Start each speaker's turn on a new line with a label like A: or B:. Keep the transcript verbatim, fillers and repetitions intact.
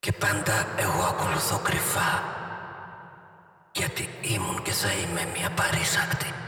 A: Και πάντα εγώ ακολουθώ κρυφά, γιατί ήμουν και θα είμαι μια παρήσακτη.